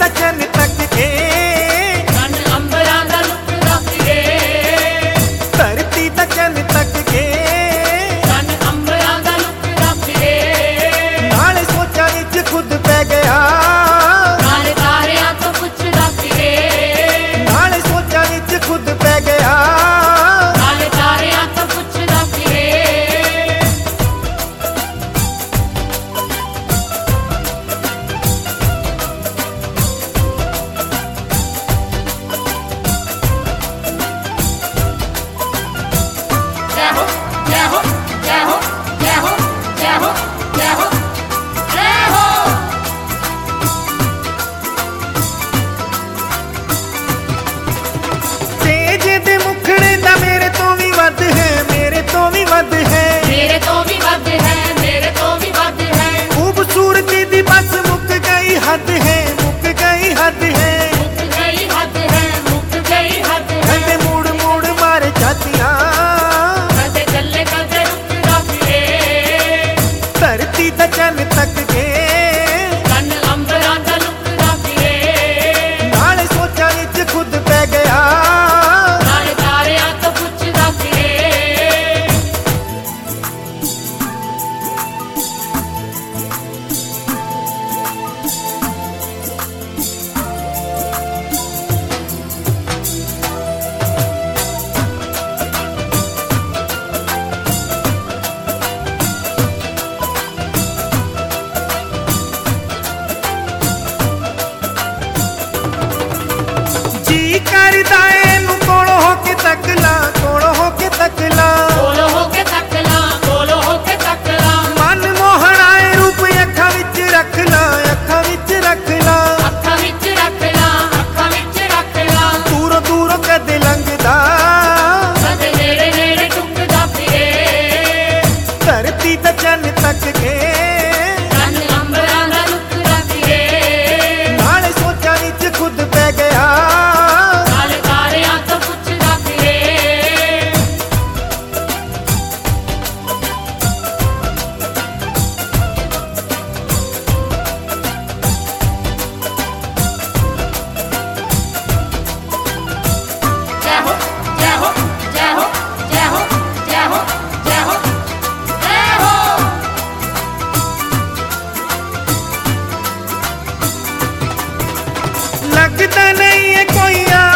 ਦਾ ਚੰਨ ਤੱਕ ਕੇ ਚੰਨ ਅੰਬਰਾਂ ਦਾ ਲੁਕ ਰੱਖ ਕੇ ਧਰਤੀ ਦਾ ਚੰਨ ਤੱਕ ਕੇ ਚੰਨ ਅੰਬਰਾਂ ਦਾ ਲੁਕ ਰੱਖ ਕੇ ਨਾਲੇ ਸੋਚਾਂ ਵਿੱਚ ਖੁਦ ਪੈ ਗਿਆ ਨਾਲੇ ਤਾਰਿਆਂ ਤੋਂ ਪੁੱਛ ਰੱਖ ਕੇ ਨਾਲੇ ਸੋਚਾਂ ਵਿੱਚ ਖੁਦ ਪੈ ਗਿਆ ਨਾਲੇ ਤਾਰਿਆਂ ਤੋਂ ਪੁੱਛ ਰੱਖ ਕੇ ਜੈ ਹੋ ਜੈ ਹੋ ਜੈ ਹੋ ਜੈ ਹੋ ਜੈ ਹੋ ਜੈ ਹੋ ਜੈ ਹੋ ਤੇਜ ਦੇ ਮੁਖੜੇ ਦਾ ਮੇਰੇ ਤੋਂ ਵੀ ਵੱਧ ਹੈ ਮੇਰੇ ਤੋਂ ਵੀ ਵੱਧ ਹੈ ਮੇਰੇ ਤੋਂ ਵੀ ਵੱਧ ਹੈ ਮੇਰੇ ਤੋਂ ਵੀ ਵੱਧ ਹੈ ਖੂਬਸੂਰਤੀ ਦੀ ਬਸ ਮੁੱਕ ਗਈ ਹੱਦ ਹੈ ਮੁੱਕ ਗਈ ਹੱਦ ਹੈ ਮੁੱਕ ਗਈ ਹੱਦ ਹੈ ਮੁੱਕ ਗਈ ਹੱਦ ਹੈ ਕਹਿੰਦੇ ਮੂੜ ਮੂੜ ਮਾਰੇ ਛਾਤੀਆਂ ਕਦੇ ਚੱਲੇ ਕਦੇ ਰੁਕ ਰੱਖ ਕੇ ਧਰਤੀ ਦਾ ਚੰਨ ਤੱਕ ਕੇ ਚੰਨ ਅੰਬਰਾਂ ਦਾ ਲੁਕ ਰੱਖ ਕੇ ਨਾਲੇ ਸੋਚਾਂ ਵਿੱਚ ਖੁਦ ਪੈ ਗਿਆ ਨਾਲੇ ਤਾਰਿਆਂ ਤੋਂ ਪੁੱਛ ਰੱਖ ਕੇ ਜੀ ਕਰਦਾ ਇਹਨੂੰ ਕੋਲ ਹੋ ਕੇ ਤੱਕ ਲਾ ਕੋਲ ਹੋ ਕੇ ਤੱਕ ਲਾ ਕੋਲ ਹੋ ਕੇ ਤੱਕ ਲਾ ਕੋਲ ਹੋ ਕੇ ਤੱਕ ਲਾ ਮਨ ਮੋਹਣਾ ਏ ਰੂਪ ਅੱਖਾਂ ਵਿੱਚ ਰੱਖ ਲਾ ਅੱਖਾਂ ਵਿੱਚ ਰੱਖ ਲਾ ਅੱਖਾਂ ਵਿੱਚ ਰੱਖ ਲਾ ਅੱਖਾਂ ਵਿੱਚ ਰੱਖ ਲਾ ਦੂਰੋਂ ਦੂਰੋਂ ਕਦੇ ਲੰਘਦਾ ਕਦੇ ਨੇੜੇ ਨੇੜੇ ਟੁੱਕਦਾ ਫਿਰੇ ਧਰਤੀ ਦਾ ਚੰਨ ਤੱਕ ਕੇ ਚੰਨ ਅੰਬਰਾਂ ਦਾ ਲੁਕ ਰੱਖ ਕੇ ਨਾਲੇ ਸੋਚਾਂ ਵਿੱਚ ਖੁਦ ਪੈ ਗਿਆ ਨਾਲੇ ਤਾਰਿਆਂ ਤੋਂ ਪੁੱਛ ਰੱਖ ਕੇ ਜੈ ਹੋ ਜੈ ਹੋ ਜੈ ਹੋ ਜੈ ਹੋ ਜੈ ਹੋ ਜੈ ਹੋ ਜੈ ਹੋ ਲੱਗਦਾ ਨਹੀਂ ਏ ਕੋਈ